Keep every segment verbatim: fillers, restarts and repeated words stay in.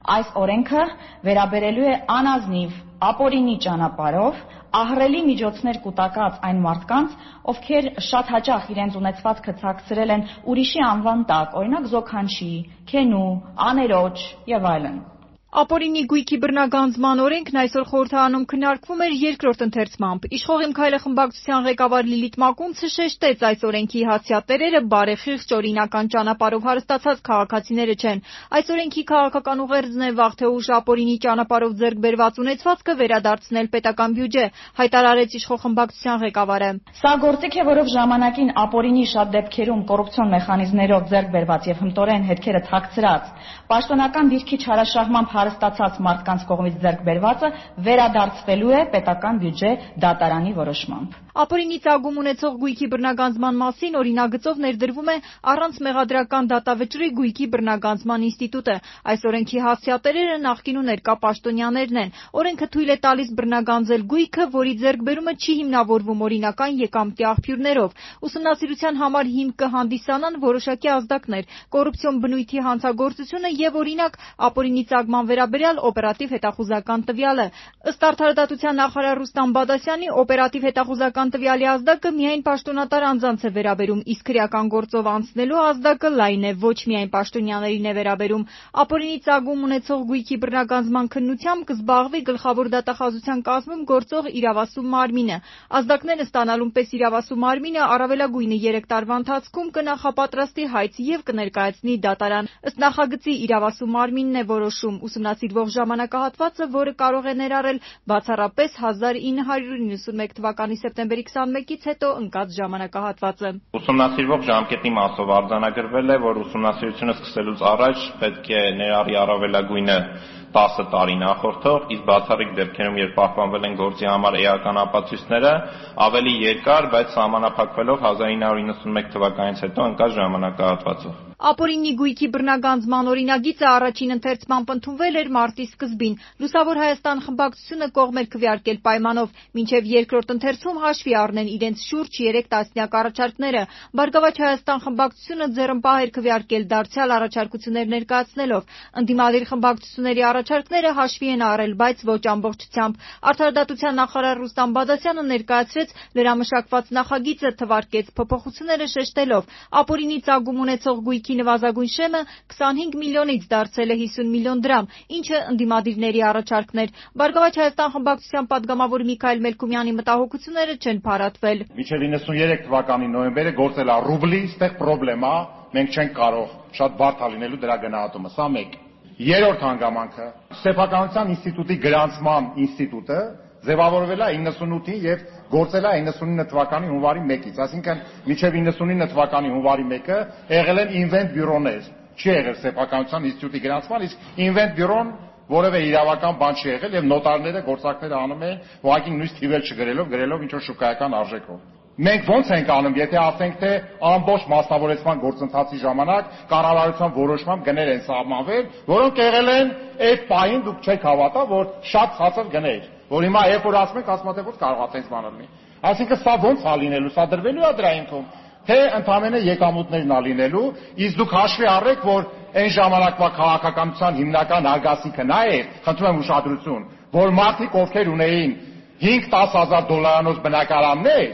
Այս օրենքը վերաբերելու է անազնիվ ապօրինի ճանապարհով ահռելի միջոցներ կուտակած այն մարդկանց, ովքեր շատ հաճախ իրենց ունեցվածքը ցաքցրել են ուրիշի անվան տակ, օրինակ զոքանչի, քենու, աներոջ եւ այլն։ Ապօրինի գույքի բռնագանձման օրենքն այսօր խորհրդարանում քննարկվում էր երկրորդ ընթերցմամբ։ Իշխող Իմ Քայլը խմբակցության ղեկավար Լիլիթ Մակունցը շեշտեց այս օրենքի հասցեատերերը բարեխիղճ օրինական ճանապարհով հարստացած քաղաքացիները չեն։ Այս օրենքի քաղաքական ուղերձն է վաղ թե ուշ ապօրինի ճանապարհով ձեռք բերված ունեցվածքը վերադարձնել պետական բյուջե, հայտարարեց իշխող խմբակցության ղեկավարը։ Սա գործիք է, որով ժամանակին ապօրինի շատ դեպքերում կոռուպցիոն մեխանիզմներով ձեռք բերված եւ հմտորեն հետքերը թաքցրած պաշտոնական դիրքի չարաշահմամբ հարստացած մարդկանց կողմից ձեռք բերվածը վերադարձվելու է պետական բյուջե դատարանի որոշմամբ։ Ապօրինի ծագում ունեցող գույքի բռնագանձման մասին օրինագծով ներդրվում է առանց մեղադրական դատավճռի գույքի բռնագանձման ինստիտուտը։ Այս օրենքի հասցեատերերը նախկին ու ներկա պաշտոնյաներն են։ Օրենքը թույլ է տալիս բռնագանձել գույքը, որի ձեռքբերումը չի հիմնավորվում օրինական եկամտի աղբյուրներով։ Ուսումնասիրության համար հիմք կհանդիսանան որոշակի ազդակներ, կոռուպցիոն բնույթի հանցագործությունը եւ օրինակ ապօրինի ծագման վերաբերյալ օպերատիվ հետախուզական տվյալը։ Ըստ արդարադատության նախարար Ռուստամ Բադասյանի օպերատիվ հետախուզական տվյալի ազդակը միայն պաշտոնատար անձանց է վերաբերում, իսկ քրեական գործով անցնելու ազդակը լայն է, ոչ միայն պաշտոնյաներին է վերաբերում։ Ապօրինի ծագում ունեցող գույքի բռնագանձման քննությամբ կզբաղվի գլխավոր դատախազության կազմում գործող իրավասու մարմինը։ Ազդակները ստանալուն պես իրավասու մարմինը առավելագույնը երեք տարվա ընթացքում կնախապատրաստի հայց եւ կներկայացնի դատարան։ Ըստ նախագծի իրավասու մարմինն է որոշում ուսումնասիրվող ժամանակահատվածը, որը կարող է ներառել բացառապես հազար ինը հարյուր նվաթ թվականի սեպտեմբերի քսանմեկից հետո ընկած ժամանակահատվածը։ Ուսումնասիրվող ժամկետի մասով արձանագրվել է, որ ուսումնասիրությունը սկսելուց առաջ պետք է ներառի առավելագույնը տասը տարի նախորդող, իսկ բացառիկ դեպքերում, երբ պահպանվել են գործի համար էական ապացույցները, ավելի երկար, բայց սահմանափակվելով հազար ինը հարյուր նվաթ թվականից հետո ընկած ժամանակահատվածով։ Ապօրինի գույքի բռնագանձման օրինագիծը առաջին ընթերցմամբ ընդունվել էր մարտի սկզբին։ Լուսավոր Հայաստան խմբակցությունը կողմ էր քվեարկել պայմանով, մինչև երկրորդ ընթերցում հաշվի առնեն իրենց շուրջ երեք տասնյակ առաջարկները։ Բարգավաճ Հայաստան խմբակցությունը ձեռնպահ էր քվեարկել դարձյալ առաջարկություններ ներկայացնելով։ Ընդդիմադիր խմբակցությունների առաջարկները հաշվի են առել, բայց ոչ ամբողջությամբ։ Արդարադատության նախարար Ռուստամ Բադասյանը ներկայացրեց լրամշակված նախագիծը, թվարկեց փոփոխությունները շեշտելով. ապօրինի ծագում ունեցող գույքի նվազագույն շեմը քսանհինգ միլիոնից դարձել է հիսուն միլիոն դրամ, ինչը ընդդիմադիրների առաջարկն էր։ Բարգավաճ Հայաստան խմբակցության պատգամավոր Միքայել Մելքումյանի մտահոգությունները չեն փարատվել։ Մինչև իննսուններեք թվականի նոյեմբերը գործել է ռուբլի, ստեղ պրոբլեմա, մենք չենք կարող շատ բարդ լինելու դրա գնահատումը, սա մեկ։ Երրորդ հանգամանքը, սեփականության ինստիտուտի գրանցման ինստիտուտը ձևավորվել է իննսունութին եւ գործել է իննսունինը թվականի հունվարի մեկից, այսինքն մինչև իննսունինը թվականի հունվարի մեկը եղել են ինվենտ բյուրոներ, չի եղել սեփականության ինստիտուտի գրանցման, իսկ ինվենտ բյուրոն որևէ իրավական բան չի եղել եւ նոտարները գործակները անում են ուղղակի նույնիսկ թիվել չգրելով, գրելով ինչ որ շուկայական արժեքով։ Մենք ոնց ենք անում, եթե ասենք թե ամբողջ մասնավորեցման գործընթացի ժամանակ կառավարության որոշմամբ գներ են սահմանվել, որոնք եղել են այդ պահին դուք չեք հավատա, որ շատ ցածր գներ, որ հիմա երբ որ ասում ենք, ասում եք, որ կարող է այդպես բան լինի։ Այսինքն սա ոնց է լինելու, սա դրվելու է դրա հիմքում, թե ընդամենը եկամուտներն է լինելու, իսկ դուք հաշվի առեք, որ այն ժամանակվա քաղաքականության հիմնական արգասիքը նա է, խնդրում եմ ուշադրություն, որ մարդիկ, ովքեր ունեին հինգ-տասը հազար դոլարանոց բնակարաններ,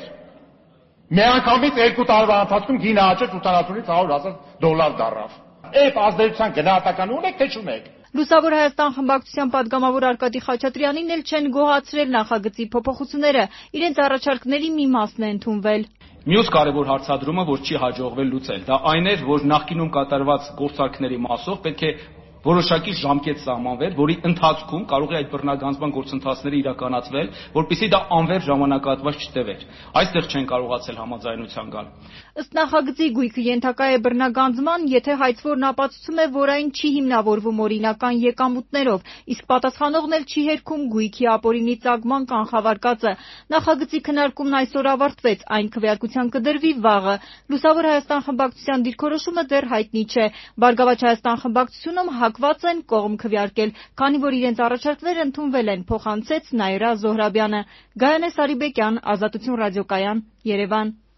միանգամից երկու տարվա ընթացքում գինը աճեց ութանասունից հարյուր հազար դոլար դառավ։ Այդ ազդեցության գնահատականը ունեք թե չունեք։ Լուսավոր Հայաստան խմբակցության պատգամավոր Արկադի Խաչատրյանին էլ չեն գոհացրել նախագծի փոփոխությունները, իրենց առաջարկների մի մասն է ընդունվել։ Մյուս կարևոր հարցադրումը, որ չի հաջողվել լուծել, դա այն էր, որ նախկինում կատարված գործարքների մասով պետք է որոշակի ժամկետ սահմանվել, որի ընթացքում կարող է այդ բռնագանձման գործընթացները իրականացվել, որպեսզի դա անվերջ ժամանակահատված չտևեր։ Այստեղ չեն կարողացել համաձայնության գալ։ Ըստ նախագծի գույքը ենթակա է բռնագանձման, եթե հայցվորն ապացուցում է, որ այն չի հիմնավորվում օրինական եկամուտներով, իսկ պատասխանողն էլ չի հերքում գույքի ապօրինի ծագման կանխավարկածը։ Նախագծի քննարկումն այսօր ավարտվեց, այն քվեարկության կդրվի վաղը։ Լուսավոր Հայաստան խմբակցության դիրքորոշումը դեռ հայտնի չէ։ Բարգավաճ Հայաստան խմբակցությունում հակված են կողմ քվեարկել, քանի որ իրենց առաջարկները ընդունվել են, փոխանցեց Նաիրա Զոհրաբյանը։ Գայանե Սարիբեկյան, Ազատություն ռադիոկայան, Երևան։